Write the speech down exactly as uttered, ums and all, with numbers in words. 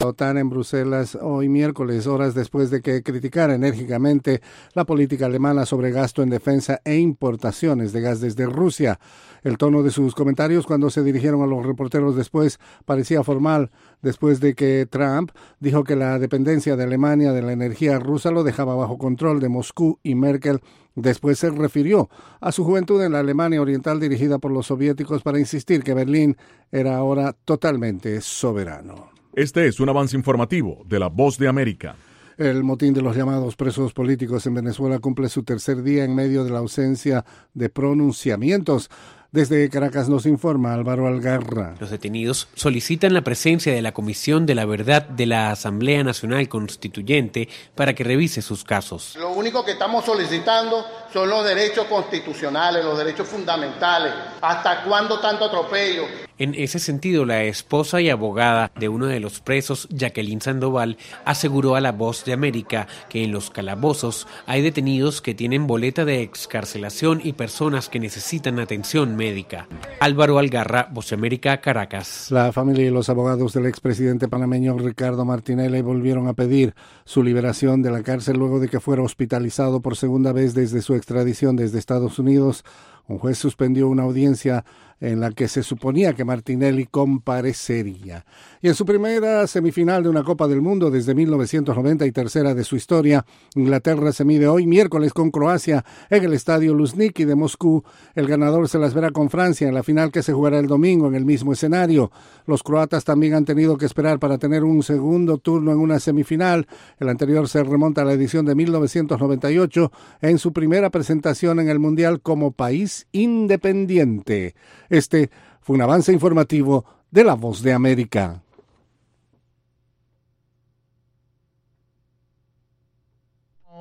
La OTAN en Bruselas hoy miércoles, horas después de que criticara enérgicamente la política alemana sobre gasto en defensa e importaciones de gas desde Rusia. El tono de sus comentarios cuando se dirigieron a los reporteros después parecía formal, después de que Trump dijo que la dependencia de Alemania de la energía rusa lo dejaba bajo control de Moscú, y Merkel después se refirió a su juventud en la Alemania oriental dirigida por los soviéticos para insistir que Berlín era ahora totalmente soberano. Este es un avance informativo de La Voz de América. El motín de los llamados presos políticos en Venezuela cumple su tercer día en medio de la ausencia de pronunciamientos. Desde Caracas nos informa Álvaro Algarra. Los detenidos solicitan la presencia de la Comisión de la Verdad de la Asamblea Nacional Constituyente para que revise sus casos. Lo único que estamos solicitando son los derechos constitucionales, los derechos fundamentales. ¿Hasta cuándo tanto atropello? En ese sentido, la esposa y abogada de uno de los presos, Jacqueline Sandoval, aseguró a La Voz de América que en los calabozos hay detenidos que tienen boleta de excarcelación y personas que necesitan atención médica. Álvaro Algarra, Voz de América, Caracas. La familia y los abogados del expresidente panameño Ricardo Martinelli volvieron a pedir su liberación de la cárcel luego de que fuera hospitalizado por segunda vez desde su extradición desde Estados Unidos. Un juez suspendió una audiencia en la que se suponía que Martinelli comparecería. Y en su primera semifinal de una Copa del Mundo desde mil novecientos noventa y tercera de su historia, Inglaterra se mide hoy miércoles con Croacia en el estadio Luzhniki de Moscú. El ganador se las verá con Francia en la final que se jugará el domingo en el mismo escenario. Los croatas también han tenido que esperar para tener un segundo turno en una semifinal. El anterior se remonta a la edición de mil novecientos noventa y ocho en su primera presentación en el Mundial como país independiente. Este fue un avance informativo de La Voz de América.